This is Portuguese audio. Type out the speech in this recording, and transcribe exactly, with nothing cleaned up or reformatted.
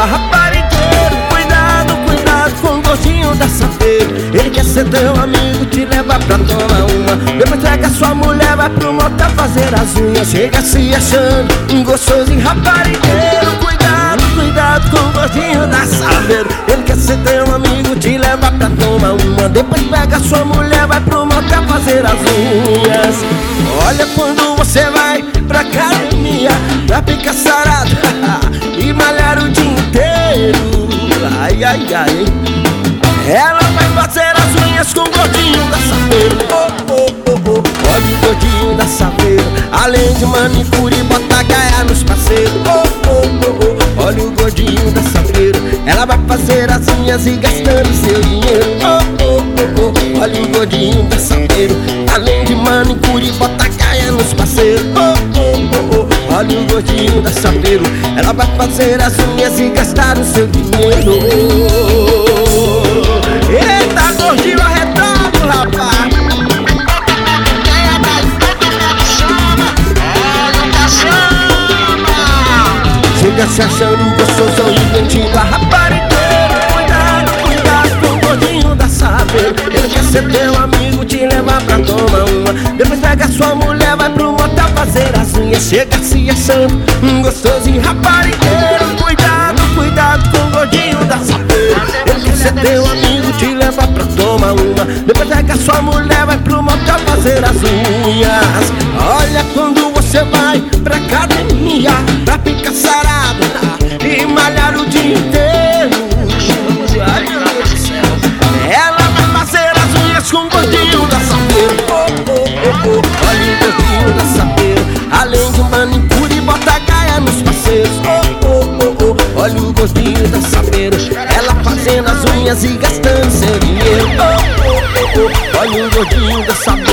raparigueiro. Cuidado, cuidado com o gordinho da safeira. Ele quer ser teu amigo, te leva pra tomar uma. Depois pega sua mulher, vai pro motel fazer as unhas. Chega se achando um gostoso e raparigueiro. Cuidado, cuidado com o gordinho da safeira. Ele quer ser teu amigo, te leva pra tomar uma. Depois pega sua mulher, vai pro motel fazer as unhas. Olha quando você vai pra academia, pra ficar sarado e malhar o dia inteiro. Ai, ai, ai. Ela vai fazer as unhas com o gordinho da safeira. Oh, oh, oh, oh. Olha o gordinho da safeira. Além de manicure, bota gaia nos parceiros. Oh, oh, oh, oh. Olha o gordinho da safeira. Ela vai fazer as unhas e gastando seu dinheiro. Oh, oh, oh, oh. Olha o gordinho da safeira. Além de manicure, bota gaia nos parceiros. Oh, oh, oh, oh. Olha o gordinho da safeira. Ela vai fazer as unhas e gastar o seu dinheiro. Eita, gordinho arretado, rapaz. Chega se achando gostoso e vendido a raparigueira. Cuidado, cuidado com o gordinho da safeira. Ele quer ser teu amigo, te levar pra tomar uma. Depois pega sua mulher, vai pro motel fazer as unhas. Chega se achando um gostoso e raparigueiro. Cuidado, cuidado com o gordinho da safeira. Ele quer ser teu amigo, te levar pra tomar uma. Depois pega sua mulher, vai pro motel fazer as unhas. Olha quando você vai pra academia, pra ficar sarado e malhar o dia inteiro. Ai, meu Deus do céu. Ela vai fazer as unhas com o gordinho da safeira. Oh, oh, oh, oh. Olha o gordinho da safeira. Além de manicure, bota gaia nos parceiros. Oh, oh, oh, oh. Olha o gordinho da safeira. Ela fazendo as unhas e gastando seu dinheiro. Oh, oh, oh, oh. Olha o gordinho da safeira.